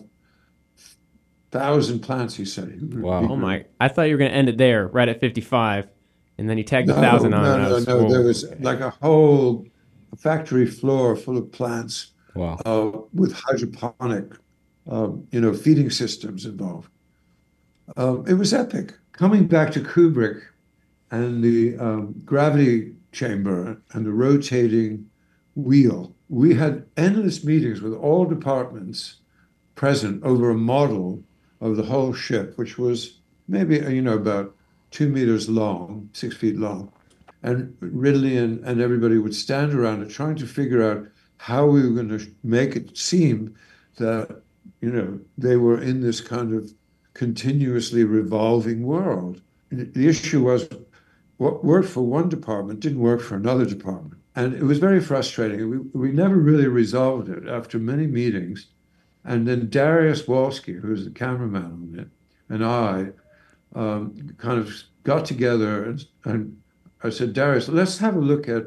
D: thousand plants, he said. He,
C: Wow.
D: he
B: Oh my! I thought you were going to end it there, right at fifty-five, and then you tagged a
D: No,
B: thousand on.
D: no,
B: and I
D: no,
B: was,
D: no.
B: whoa.
D: There was like a whole factory floor full of plants
C: Wow.
D: uh, with hydroponic, um, you know, feeding systems involved. Um, it was epic. Coming back to Kubrick and the um, gravity chamber and the rotating wheel, we had endless meetings with all departments present over a model of the whole ship, which was maybe, you know, about two meters long, six feet long. And Ridley and, and everybody would stand around it trying to figure out how we were going to make it seem that, you know, they were in this kind of continuously revolving world. The issue was what worked for one department didn't work for another department. And it was very frustrating. We, we never really resolved it after many meetings. And then Darius Wolski, who was the cameraman on it, and I um, kind of got together and, and I said, Darius, let's have a look at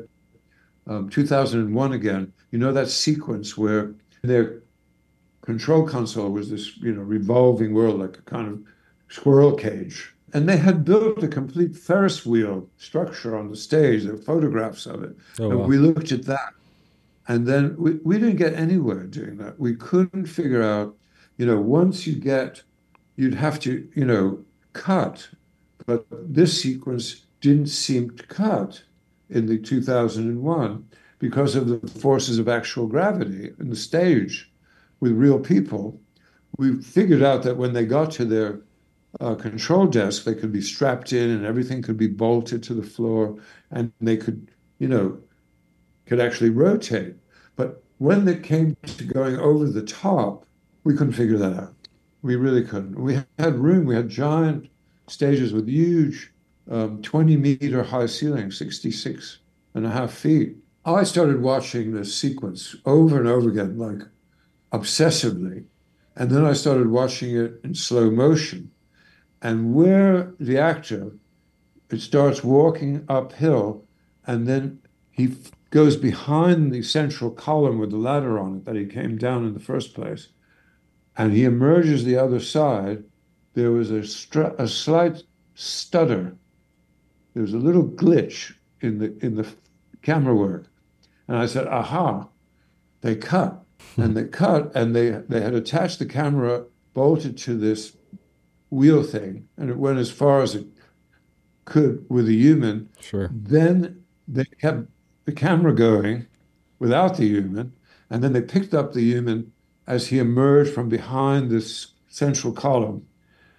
D: um, two thousand one again. You know, that sequence where their control console was this, you know, revolving world, like a kind of squirrel cage. And they had built a complete Ferris wheel structure on the stage. There were photographs of it.
C: Oh,
D: and
C: wow.
D: we looked at that. And then we, we didn't get anywhere doing that. We couldn't figure out, you know, once you get, you'd have to, you know, cut. But this sequence didn't seem to cut in the two thousand one because of the forces of actual gravity in the stage with real people. We figured out that when they got to their uh, control desk, they could be strapped in and everything could be bolted to the floor and they could, you know, could actually rotate. But when it came to going over the top, we couldn't figure that out. We really couldn't. We had room, we had giant stages with huge um, twenty meter high ceilings, sixty-six and a half feet. I started watching this sequence over and over again, like obsessively. And then I started watching it in slow motion. And where the actor, it starts walking uphill, and then he goes behind the central column with the ladder on it that he came down in the first place, and he emerges the other side. There was a, str- a slight stutter. There was a little glitch in the in the camera work, and I said, "Aha!" They cut, and they cut, and they they had attached the camera bolted to this wheel thing, and it went as far as it could with a human.
C: Sure.
D: Then they kept the camera going without the human, and then they picked up the human as he emerged from behind this central column.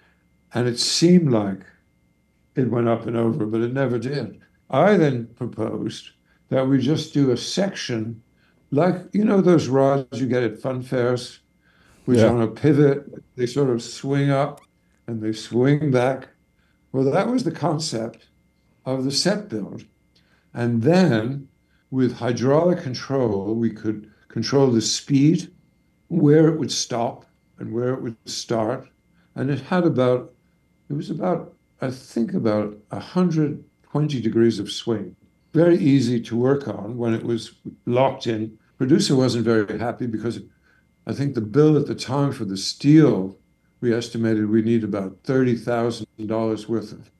D: And it seemed like it went up and over, but it never did. I then proposed that we just do a section like, you know, those rods you get at fun fairs, which
C: Yeah.
D: on a pivot, they sort of swing up and they swing back. Well, that was the concept of the set build. And then with hydraulic control, we could control the speed, where it would stop and where it would start. And it had about, it was about, I think about one hundred twenty degrees of swing. Very easy to work on when it was locked in. Producer wasn't very happy because I think the bill at the time for the steel, we estimated we need about thirty thousand dollars worth of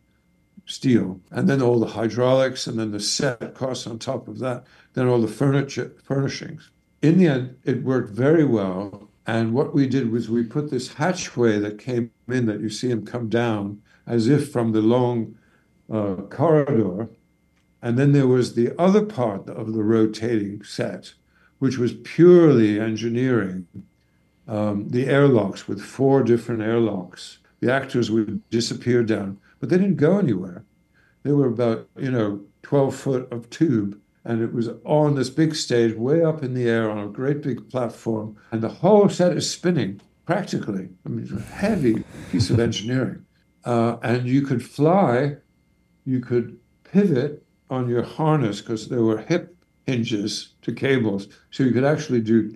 D: steel, and then all the hydraulics, and then the set costs on top of that, then all the furniture furnishings. In the end, it worked very well. And what we did was we put this hatchway that came in, that you see him come down as if from the long uh, corridor. And then there was the other part of the rotating set, which was purely engineering, um, the airlocks with four different airlocks. The actors would disappear down, but they didn't go anywhere. They were about, you know, twelve foot of tube, and it was on this big stage way up in the air on a great big platform, and the whole set is spinning practically. I mean, it's a heavy piece of engineering. Uh, and you could fly, you could pivot on your harness because there were hip hinges to cables, so you could actually do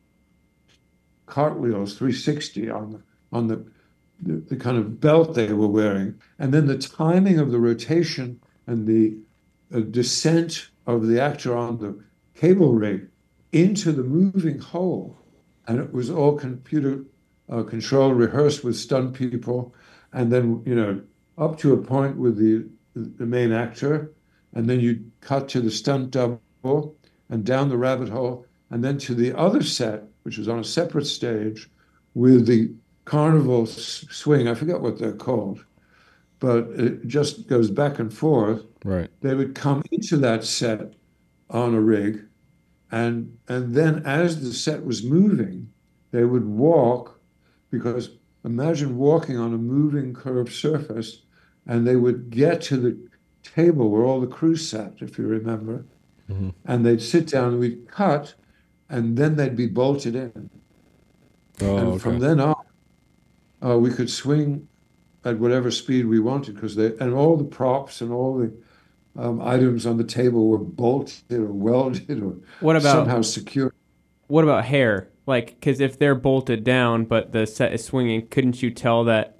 D: cartwheels three sixty on the on the, the the kind of belt they were wearing, and then the timing of the rotation and the uh, descent of the actor on the cable rig into the moving hole, and it was all computer uh, controlled, rehearsed with stunt people, and then you know up to a point with the the main actor, and then you cut to the stunt double and down the rabbit hole, and then to the other set, which was on a separate stage with the carnival swing. I forget what they're called, but it just goes back and forth.
C: Right.
D: They would come into that set on a rig, and and then as the set was moving, they would walk, because imagine walking on a moving curved surface, and they would get to the table where all the crew sat, if you remember, mm-hmm. and they'd sit down and we'd cut, and then they'd be bolted in.
C: Oh,
D: and
C: okay.
D: from then on, uh, we could swing at whatever speed we wanted, because they and all the props and all the um, items on the table were bolted or welded or
B: what about,
D: somehow secured.
B: What about hair? Like, because if they're bolted down but the set is swinging, couldn't you tell that?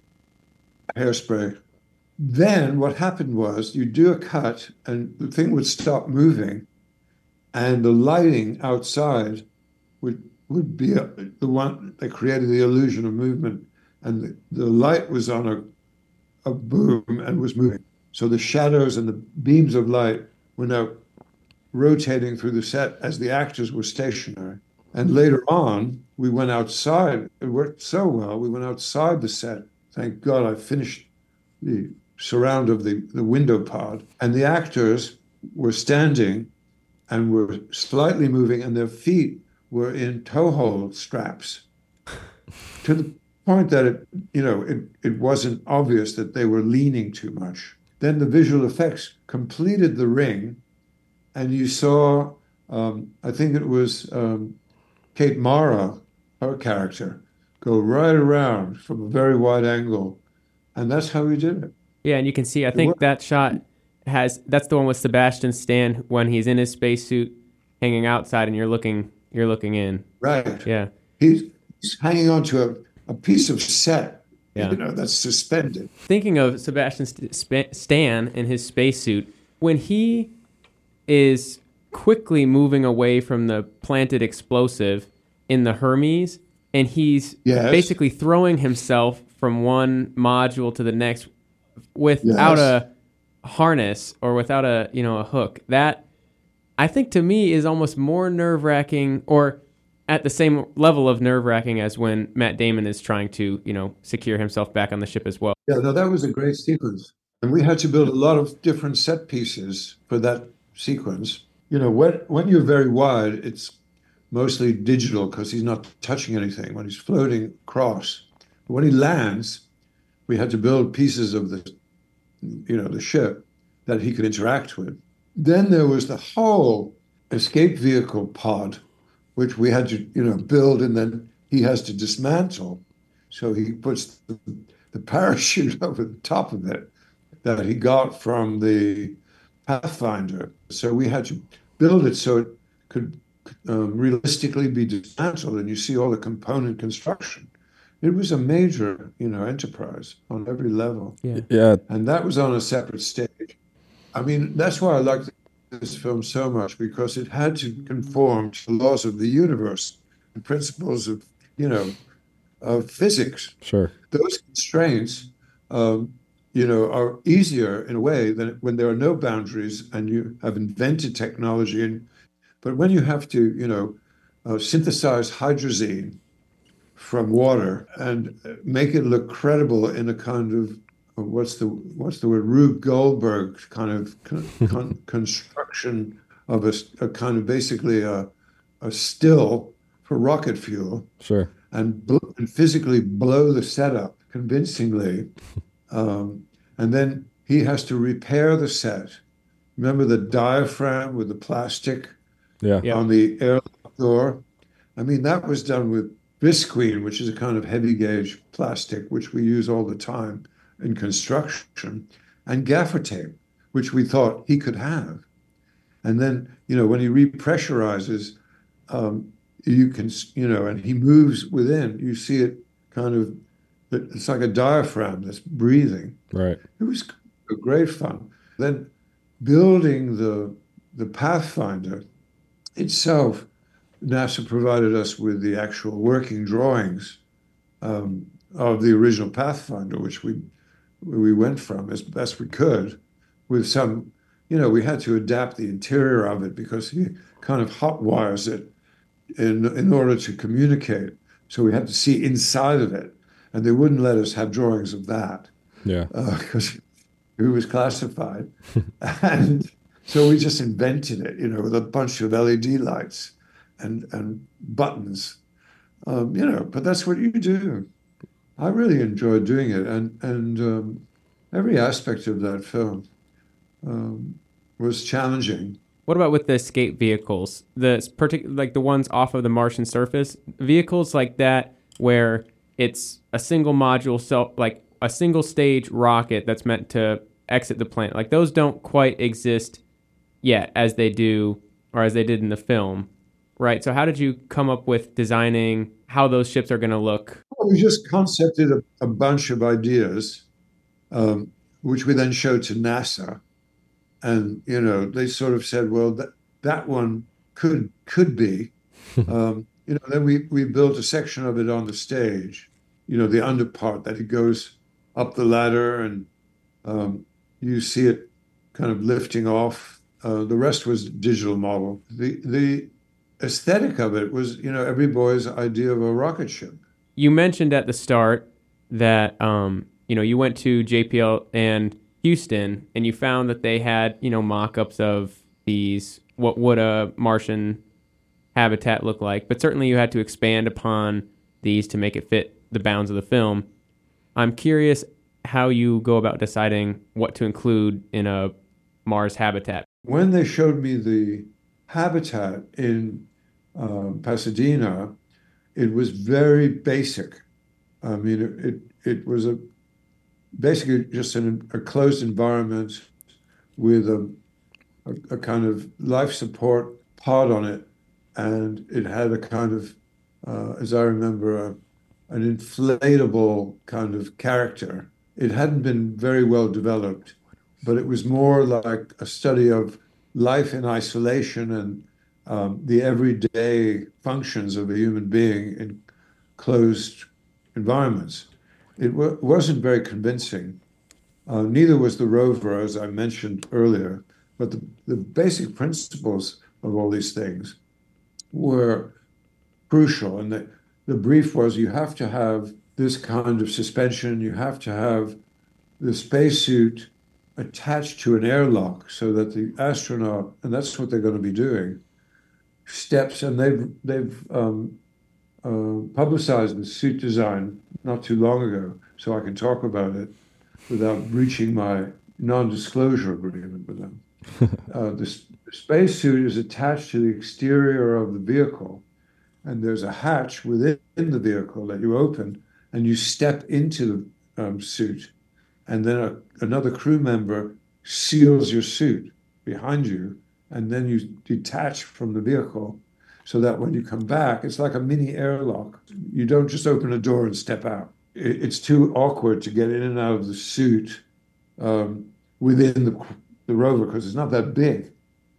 D: Hairspray. Then what happened was you do a cut and the thing would stop moving, and the lighting outside would would be a, the one that created the illusion of movement, and the, the light was on a a boom and was moving. So the shadows and the beams of light were now rotating through the set as the actors were stationary. And later on, we went outside. It worked so well. We went outside the set. Thank God I finished the surround of the, the window pod. And the actors were standing and were slightly moving, and their feet were in toe hold straps to the point that it, you know, it, it wasn't obvious that they were leaning too much. Then the visual effects completed the ring, and you saw, um, I think it was um, Kate Mara, her character, go right around from a very wide angle, and that's how we did it.
B: Yeah, and you can see, I think that shot has, that's the one with Sebastian Stan when he's in his spacesuit hanging outside and you're looking you're looking in.
D: Right.
B: Yeah.
D: He's, he's hanging on to a, a piece of set,
B: yeah.
D: you know, that's suspended.
B: Thinking of Sebastian St- Stan in his spacesuit, when he is quickly moving away from the planted explosive in the Hermes, and he's yes. basically throwing himself from one module to the next without yes. a harness or without a, you know, a hook. That, I think, to me is almost more nerve-wracking, or at the same level of nerve-wracking as when Matt Damon is trying to, you know, secure himself back on the ship as well.
D: Yeah, no, that was a great sequence. And we had to build a lot of different set pieces for that sequence. You know, when, when you're very wide, it's mostly digital because he's not touching anything when he's floating across. But when he lands, we had to build pieces of the, you know, the ship that he could interact with. Then there was the whole escape vehicle pod, which we had to, you know, build, and then he has to dismantle. So he puts the, the parachute over the top of it that he got from the Pathfinder. So we had to build it so it could um, realistically be dismantled, and you see all the component construction. It was a major, you know, enterprise on every level.
B: Yeah.
C: Yeah.
D: And that was on a separate stage. I mean, that's why I liked this film so much, because it had to conform to the laws of the universe and principles of, you know, of physics.
C: Sure.
D: Those constraints, um, you know, are easier in a way than when there are no boundaries and you have invented technology. And, but when you have to, you know, uh, synthesize hydrazine from water and make it look credible in a kind of what's the what's the word Rube Goldberg kind of con, con, construction of a, a kind of basically a, a still for rocket fuel.
C: Sure.
D: and, bl- and physically blow the set up convincingly. Um, and then he has to repair the set. Remember the diaphragm with the plastic
C: Yeah.
B: Yep.
D: on the airlock door? I mean, that was done with visqueen, which is a kind of heavy gauge plastic, which we use all the time in construction, and gaffer tape, which we thought he could have. And then, you know, when he repressurizes, um, you can, you know, and he moves within, you see it kind of, it's like a diaphragm that's breathing.
C: Right.
D: It was great fun. Then building the the Pathfinder itself, NASA provided us with the actual working drawings um, of the original Pathfinder, which we we went from as best we could, with some, you know, we had to adapt the interior of it because he kind of hot wires it in in order to communicate. So we had to see inside of it, and they wouldn't let us have drawings of that
C: Yeah.
D: because it was classified. And so we just invented it, you know, with a bunch of L E D lights and and buttons, um, you know. But that's what you do. I really enjoyed doing it, and and um, every aspect of that film um, was challenging.
B: What about with the escape vehicles? The partic- like the ones off of the Martian surface, vehicles like that where it's a single module, so like a single stage rocket that's meant to exit the planet. Like those don't quite exist yet as they do or as they did in the film, right? So how did you come up with designing how those ships are going to look?
D: Well, we just concepted a, a bunch of ideas, um, which we then showed to NASA. And, you know, they sort of said, well, that, that one could could be. Um, you know, then we, we built a section of it on the stage, you know, the under part that it goes up the ladder and um, you see it kind of lifting off. Uh, the rest was digital model. The, the aesthetic of it was, you know, every boy's idea of a rocket ship.
B: You mentioned at the start that, um, you know, you went to J P L and Houston and you found that they had, you know, mock-ups of these, what would a Martian habitat look like, but certainly you had to expand upon these to make it fit the bounds of the film. I'm curious how you go about deciding what to include in a Mars habitat.
D: When they showed me the habitat in uh, Pasadena, it was very basic. I mean, it it, it was a basically just an, a closed environment with a, a a kind of life support pod on it, and it had a kind of, uh, as I remember, a, an inflatable kind of character. It hadn't been very well developed, but it was more like a study of life in isolation and um, the everyday functions of a human being in closed environments. It w- wasn't very convincing. Uh, neither was the rover, as I mentioned earlier, but the, the basic principles of all these things were crucial. And the, the brief was you have to have this kind of suspension, you have to have the spacesuit attached to an airlock so that the astronaut, and that's what they're going to be doing, steps, and they've they've um, uh, publicized the suit design not too long ago, so I can talk about it without breaching my non-disclosure agreement with them. uh, the, the spacesuit is attached to the exterior of the vehicle, and there's a hatch within the vehicle that you open, and you step into the um, suit, and then a, another crew member seals your suit behind you, and then you detach from the vehicle so that when you come back, it's like a mini airlock. You don't just open a door and step out. It, it's too awkward to get in and out of the suit um, within the, the rover because it's not that big.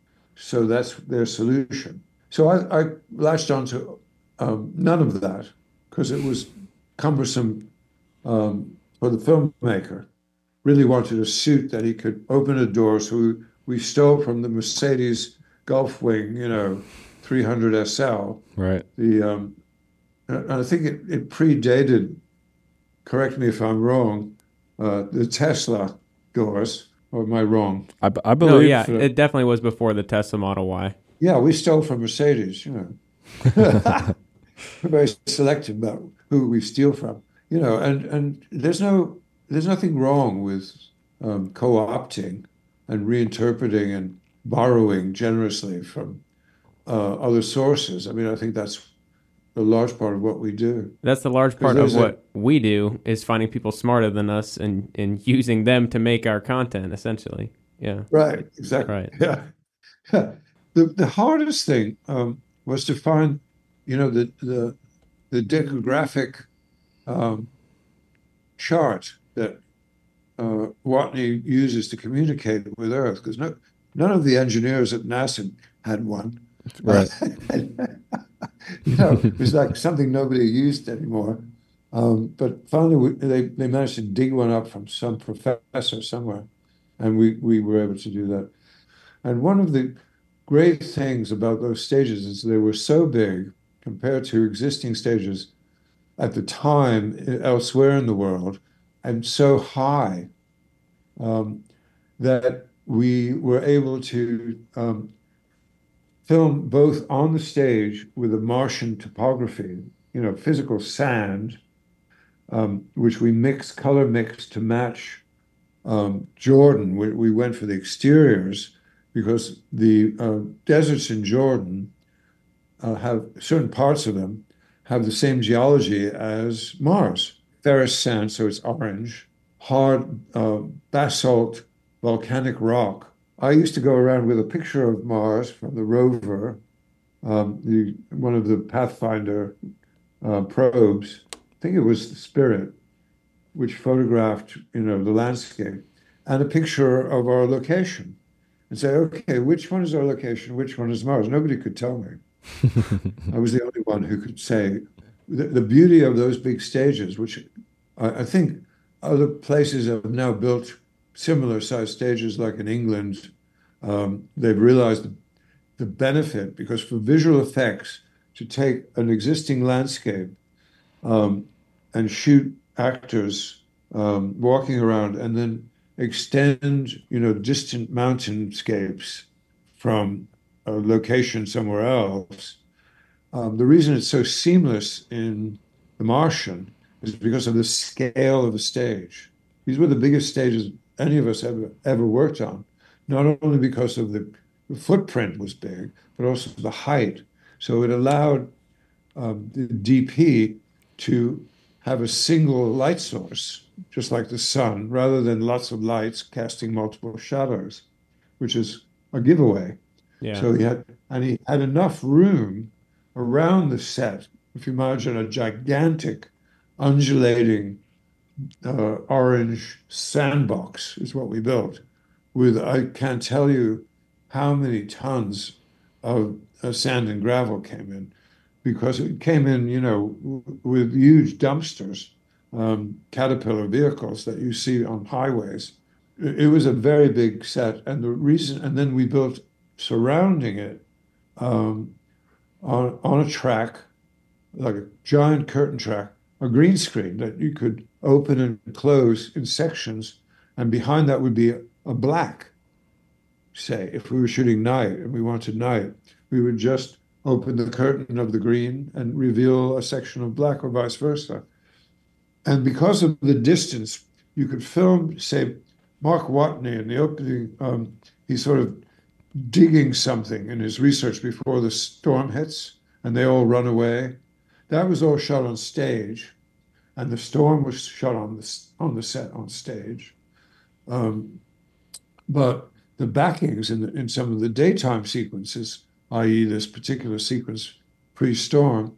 D: So that's their solution. So I, I latched onto um, none of that because it was cumbersome um, for the filmmaker. Really wanted a suit that he could open a door. So we, we stole from the Mercedes Gulfwing, you know, three hundred S L.
C: Right.
D: The um, and I think it, it predated, correct me if I'm wrong, uh, the Tesla doors. Or am I wrong?
C: I, I believe.
B: No, yeah, it definitely was before the Tesla Model Y.
D: Yeah, we stole from Mercedes, you know. we're very selective about who we steal from, you know, and and there's no there's nothing wrong with um, co-opting and reinterpreting and borrowing generously from uh, other sources. I mean, I think that's a large part of what we do.
B: That's the large
D: Because
B: part of
D: there's a
B: what we do is finding people smarter than us and, and using them to make our content, essentially. Yeah.
D: right, exactly.
B: Right.
D: Yeah. Yeah. The the hardest thing um, was to find, you know, the the the decographic um, chart that uh, Watney uses to communicate with Earth, because no, none of the engineers at NASA had one.
C: Right.
D: You know, it was like something nobody used anymore. Um, but finally, we, they they managed to dig one up from some professor somewhere, and we we were able to do that. And one of the great things about those stages is they were so big compared to existing stages at the time elsewhere in the world, and so high um, that we were able to um, film both on the stage with a Martian topography, you know, physical sand, um, which we mixed, color mixed to match um, Jordan. We, we went for the exteriors because the uh, deserts in Jordan uh, have certain parts of them have the same geology as Mars. Ferrous sand, so it's orange, hard uh, basalt volcanic rock. I used to go around with a picture of Mars from the rover, um, the, one of the Pathfinder uh, probes. I think it was the Spirit, which photographed, you know, the landscape, and a picture of our location, and say, okay, which one is our location? Which one is Mars? Nobody could tell me. I was the only one who could say. The, the beauty of those big stages, which I, I think other places have now built similar sized stages, like in England. Um, they've realized the, the benefit, because for visual effects, to take an existing landscape um, and shoot actors um, walking around, and then extend, you know, distant mountainscapes from a location somewhere else. Um, the reason it's so seamless in The Martian is because of the scale of the stage. These were the biggest stages any of us ever ever worked on, not only because of the, the footprint was big, but also the height. So it allowed um, the D P to have a single light source, just like the sun, rather than lots of lights casting multiple shadows, which is a giveaway.
B: Yeah.
D: So he had, and he had enough room around the set. If you imagine a gigantic, undulating uh, orange sandbox is what we built, with, I can't tell you how many tons of uh, sand and gravel came in, because it came in, you know, w- with huge dumpsters, um, Caterpillar vehicles that you see on highways. It, it was a very big set, and the reason, and then we built surrounding it um, on on a track, like a giant curtain track, a green screen that you could open and close in sections, and behind that would be a, a black. Say, if we were shooting night and we wanted night, we would just open the curtain of the green and reveal a section of black, or vice versa. And because of the distance, you could film, say, Mark Watney in the opening, um, he's sort of digging something in his research before the storm hits and they all run away. That was all shot on stage, and the storm was shot on the, on the set on stage. Um, but the backings in, the, in some of the daytime sequences, that is this particular sequence pre-storm,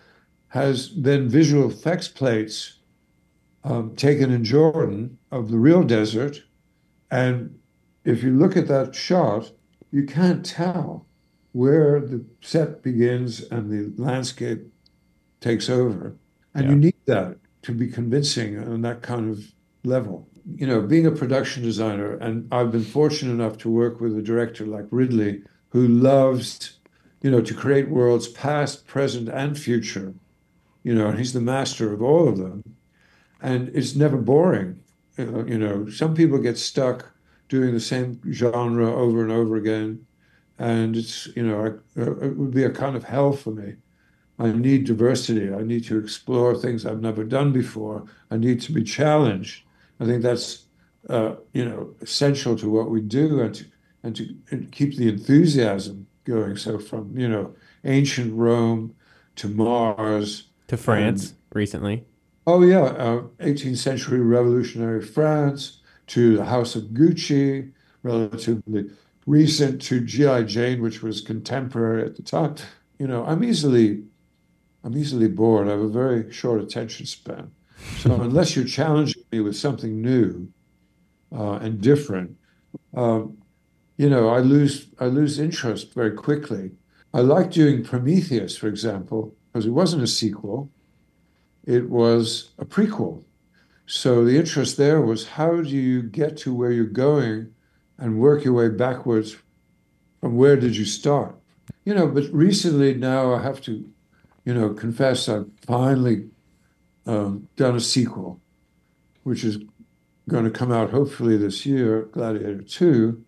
D: has then visual effects plates um, taken in Jordan of the real desert. And if you look at that shot, you can't tell where the set begins and the landscape takes over. And
B: Yeah.
D: you need that to be convincing on that kind of level. You know, being a production designer, and I've been fortunate enough to work with a director like Ridley, who loves, you know, to create worlds past, present, and future. You know, and he's the master of all of them. And it's never boring. Uh, you know, some people get stuck doing the same genre over and over again. And it's, you know, uh, it would be a kind of hell for me. I need diversity. I need to explore things I've never done before. I need to be challenged. I think that's uh, you know essential to what we do and to, and to and keep the enthusiasm going. So from you know ancient Rome to Mars
B: To
D: and
B: France recently.
D: oh yeah, uh, eighteenth century revolutionary France to the House of Gucci, relatively recent to G I. Jane, which was contemporary at the time. You know, I'm easily I'm easily bored. I have a very short attention span. So unless you're challenging me with something new uh, and different, um, you know, I lose I lose interest very quickly. I like doing Prometheus, for example, because it wasn't a sequel, it was a prequel. So the interest there was how do you get to where you're going and work your way backwards from where did you start? You know, but recently now I have to, you know, confess I've finally um, done a sequel, which is going to come out hopefully this year, Gladiator two.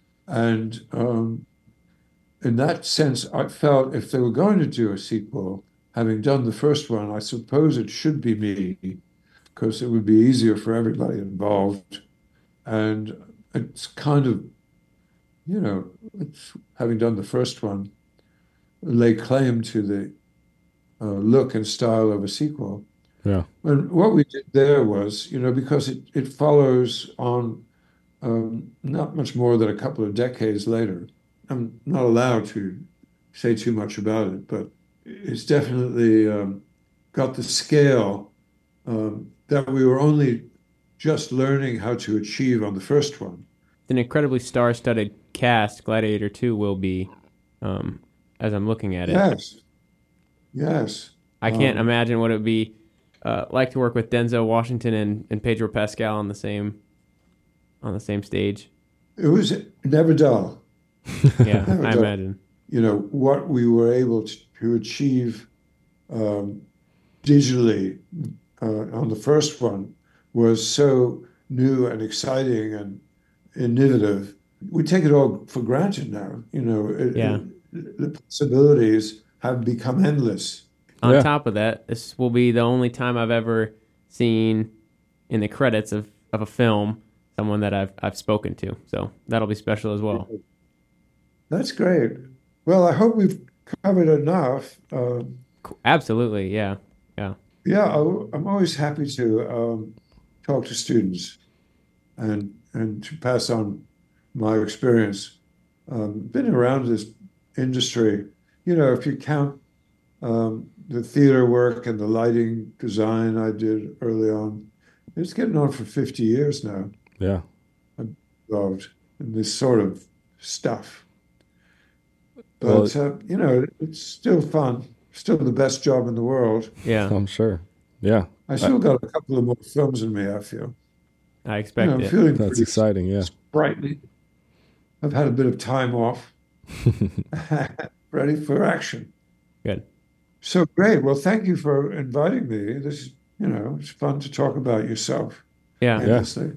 D: And um, in that sense, I felt if they were going to do a sequel, having done the first one, I suppose it should be me because it would be easier for everybody involved. And it's kind of, you know, it's, having done the first one, lay claim to the uh, look and style of a sequel.
C: Yeah.
D: And what we did there was, you know, because it, it follows on um, not much more than a couple of decades later. I'm not allowed to say too much about it, but it's definitely um, got the scale um, that we were only just learning how to achieve on the first one.
B: It's an incredibly star-studded cast. Gladiator two will be, um, as I'm looking at it.
D: Yes, yes.
B: I can't
D: Um,
B: imagine what it would be uh, like to work with Denzel Washington and, and Pedro Pascal on the same on the same stage.
D: It was never dull.
B: Yeah,
D: Never
B: I
D: dull.
B: imagine.
D: You know, what we were able to, to achieve um, digitally uh, on the first one was so new and exciting and innovative. We take it all for granted now. You know, it,
B: Yeah.
D: it, the possibilities have become endless.
B: On
C: Yeah.
B: top of that, this will be the only time I've ever seen in the credits of, of a film someone that I've I've spoken to. So that'll be special as well.
D: That's great. Well, I hope we've covered enough. Um,
B: Cool. Absolutely, yeah. Yeah.
D: yeah, I, I'm always happy to um, talk to students and and to pass on my experience. Um, been around this industry, you know, if you count um, the theater work and the lighting design I did early on, it's getting on for fifty years now.
C: Yeah.
D: I'm involved in this sort of stuff.
C: Well,
D: But uh, you know, it's still fun, still the best job in the world.
B: Yeah.
C: I'm sure. Yeah.
D: I still got a couple of more films in me, I feel.
B: I
D: You
B: expect
D: know, I'm
B: it.
D: feeling
C: That's
D: pretty
C: exciting. Yeah.
D: sprightly. I've had a bit of time off, ready for action.
B: Good.
D: So great. Well, thank you for inviting me. This is, you know, it's fun to talk about yourself
B: Yeah.
C: Yeah.
D: endlessly.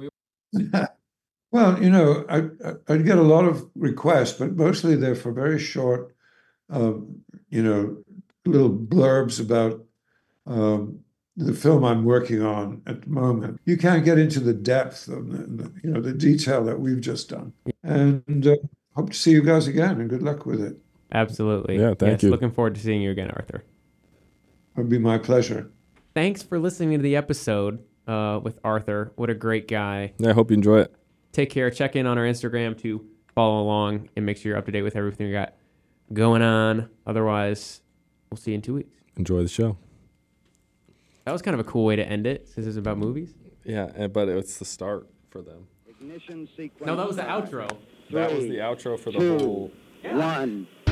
D: Well, you know, I, I I get a lot of requests, but mostly they're for very short, um, you know, little blurbs about um, the film I'm working on at the moment. You can't get into the depth of the, the, you know, the detail that we've just done. And uh, hope to see you guys again, and good luck with it.
B: Absolutely.
C: Yeah, thank
B: yes,
C: you.
B: Looking forward to seeing you again, Arthur.
D: It'd be my pleasure.
B: Thanks for listening to the episode uh, with Arthur. What a great guy.
C: Yeah. I hope you enjoy it.
B: Take care. Check in on our Instagram to follow along and make sure you're up to date with everything we got going on. Otherwise, we'll see you in two weeks.
C: Enjoy the show.
B: That was kind of a cool way to end it since it's about movies.
C: Yeah. and- But it's the start for them.
E: Ignition sequence.
B: No, that was the outro.
C: That was the outro for the
E: two,
C: whole.
E: one.